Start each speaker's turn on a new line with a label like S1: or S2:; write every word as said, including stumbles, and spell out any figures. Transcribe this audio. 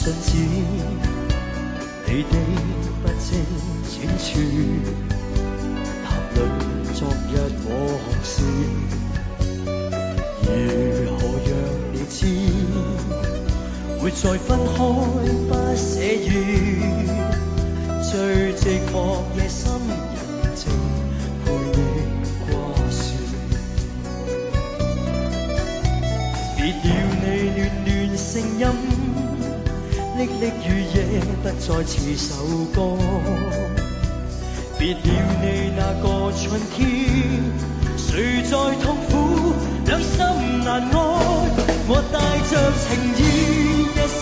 S1: 信子，你的不精轉處，談論昨日往事，如何讓你知，會再分開不寫語，最寂寞夜深人靜陪你掛樹，別了你暖暖聲音。歷歷雨夜不再似首歌，別了你那個春天，誰在痛苦，兩心難愛。我帶着情意，夜